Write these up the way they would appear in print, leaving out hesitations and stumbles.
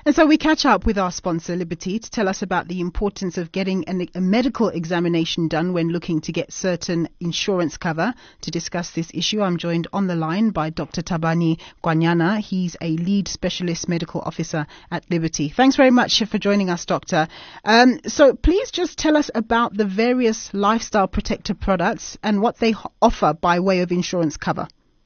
And so we catch up with our sponsor, Liberty, to tell us about the importance of getting a medical examination done when looking to get certain insurance cover. To discuss this issue, I'm joined on the line by Dr. Thabani Ngwanyana. He's a lead specialist medical officer at Liberty. Thanks very much for joining us, Doctor. So please just tell us about the various lifestyle protector products and what they offer by way of insurance cover.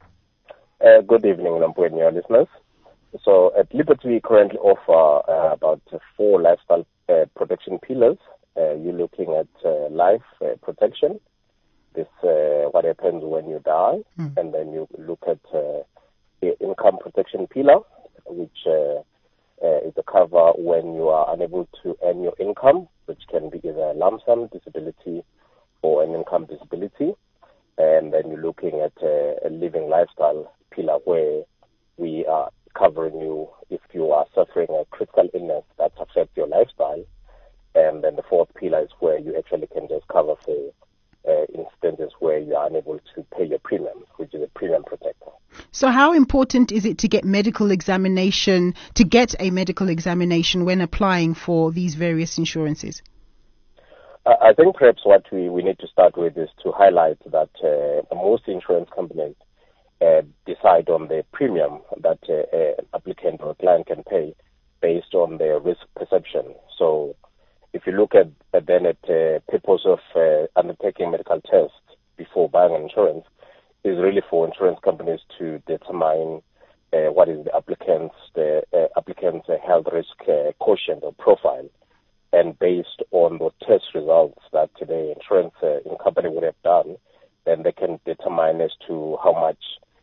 Good evening, Nampu and your listeners. So at Liberty, we currently offer about 4 lifestyle protection pillars. You're looking at life protection. This what happens when you die, and then you look at the income protection pillar, which is a cover when you are unable to earn your income, which can be either a lump sum disability or an income disability. And then you're looking at a living lifestyle pillar where we are covering you if you are suffering a critical illness that affects your lifestyle. And then the 4th pillar is where you actually can just cover for instances where you are unable to pay your premiums, which is a premium protector. So how important is it to get a medical examination when applying for these various insurances? I think perhaps what we need to start with is to highlight that most insurance companies decide on the premium that an applicant or a client can pay based on their risk perception. So if you look at the purpose of undertaking medical tests before buying an insurance, is really for insurance companies to determine what is the applicant's health risk quotient or profile. And based on the test results that the insurance company would have done, then they can determine as to how much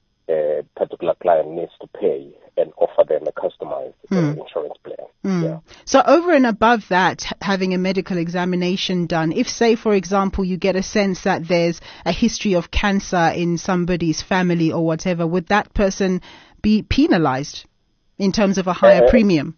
a particular client needs to pay and offer them a customized insurance plan. Yeah. So over and above that, having a medical examination done, if say, for example, you get a sense that there's a history of cancer in somebody's family or whatever, would that person be penalized in terms of a higher premium?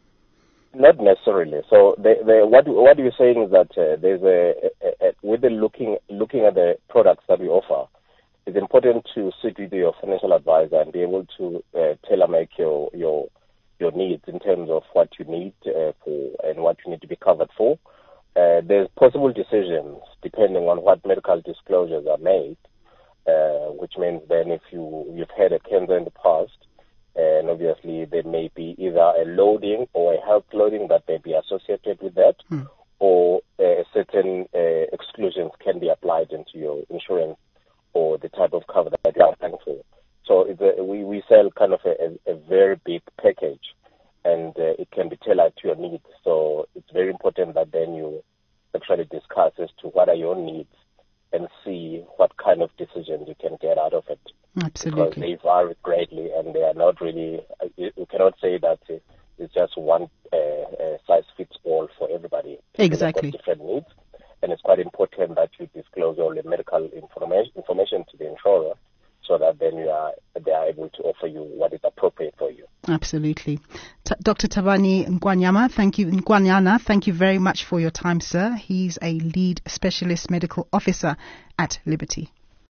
Not necessarily. So what you're saying is that there's with the looking at the products that we offer, it's important to sit with your financial advisor and be able to tailor-make your needs in terms of what you need for and what you need to be covered for. There's possible decisions depending on what medical disclosures are made, which means then if you've had a cancer in the past, and obviously there may be either a loading or a health loading that may be associated with that, or certain exclusions can be applied into your insurance or the type of cover that you're applying for. So we sell kind of a very big package, and it can be tailored to your needs. So it's very important that then you actually discuss as to what are your needs and see what kind of decisions you can get out of it. Absolutely. Because they vary greatly, and they are not really, you cannot say that it's just one size fits all for everybody. Exactly. They've got different needs, and it's quite important that you disclose all the medical information to the insurer so that then they are able to offer you what is appropriate for you. Absolutely. Dr. Thabani Ngwanyana, thank you very much for your time, sir. He's a lead specialist medical officer at Liberty.